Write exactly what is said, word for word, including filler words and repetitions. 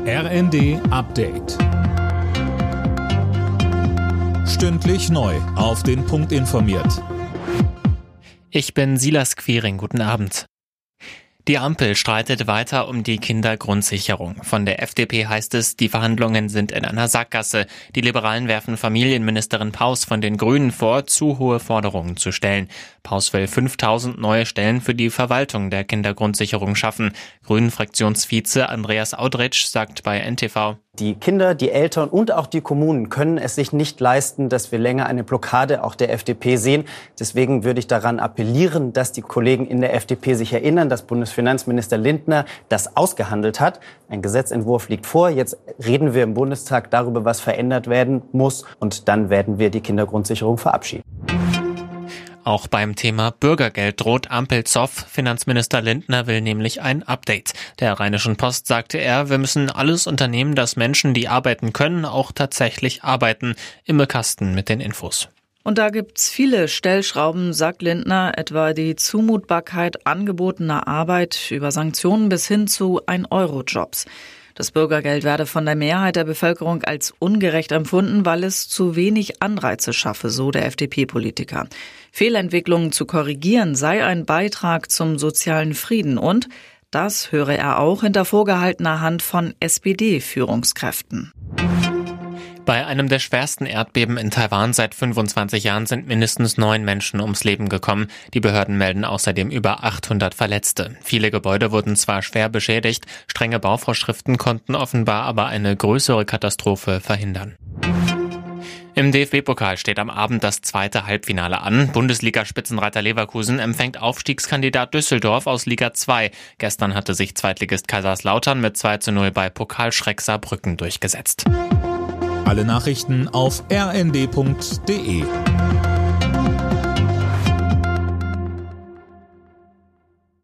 R N D Update. Stündlich neu auf den Punkt informiert. Ich bin Silas Quiring, guten Abend. Die Ampel streitet weiter um die Kindergrundsicherung. Von der F D P heißt es, die Verhandlungen sind in einer Sackgasse. Die Liberalen werfen Familienministerin Paus von den Grünen vor, zu hohe Forderungen zu stellen. Paus will fünftausend neue Stellen für die Verwaltung der Kindergrundsicherung schaffen. Grünen-Fraktionsvize Andreas Audretsch sagt bei N T V: Die Kinder, die Eltern und auch die Kommunen können es sich nicht leisten, dass wir länger eine Blockade auch der F D P sehen. Deswegen würde ich daran appellieren, dass die Kollegen in der F D P sich erinnern, dass Bundesfinanzminister Lindner das ausgehandelt hat. Ein Gesetzentwurf liegt vor. Jetzt reden wir im Bundestag darüber, was verändert werden muss. Und dann werden wir die Kindergrundsicherung verabschieden. Auch beim Thema Bürgergeld droht Ampel-Zoff. Finanzminister Lindner will nämlich ein Update. Der Rheinischen Post sagte er, wir müssen alles unternehmen, dass Menschen, die arbeiten können, auch tatsächlich arbeiten. Imme Kasten mit den Infos. Und da gibt's viele Stellschrauben, sagt Lindner, etwa die Zumutbarkeit angebotener Arbeit über Sanktionen bis hin zu ein-Euro-Jobs. Das Bürgergeld werde von der Mehrheit der Bevölkerung als ungerecht empfunden, weil es zu wenig Anreize schaffe, so der F D P-Politiker. Fehlentwicklungen zu korrigieren sei ein Beitrag zum sozialen Frieden und, das höre er auch hinter vorgehaltener Hand von S P D-Führungskräften. Bei einem der schwersten Erdbeben in Taiwan seit fünfundzwanzig Jahren sind mindestens neun Menschen ums Leben gekommen. Die Behörden melden außerdem über achthundert Verletzte. Viele Gebäude wurden zwar schwer beschädigt, strenge Bauvorschriften konnten offenbar aber eine größere Katastrophe verhindern. Im D F B-Pokal steht am Abend das zweite Halbfinale an. Bundesliga-Spitzenreiter Leverkusen empfängt Aufstiegskandidat Düsseldorf aus Liga zwei. Gestern hatte sich Zweitligist Kaiserslautern mit zwei zu null bei Pokalschreck Saarbrücken durchgesetzt. Alle Nachrichten auf r n d punkt d e.